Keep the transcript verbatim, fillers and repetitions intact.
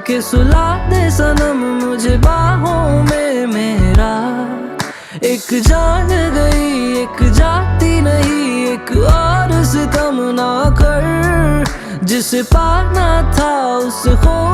के सुला दे सनम मुझे बाहों में मेरा। एक जान गई एक जाती नहीं, एक और सितम ना कर, जिसे पाना था उसे खो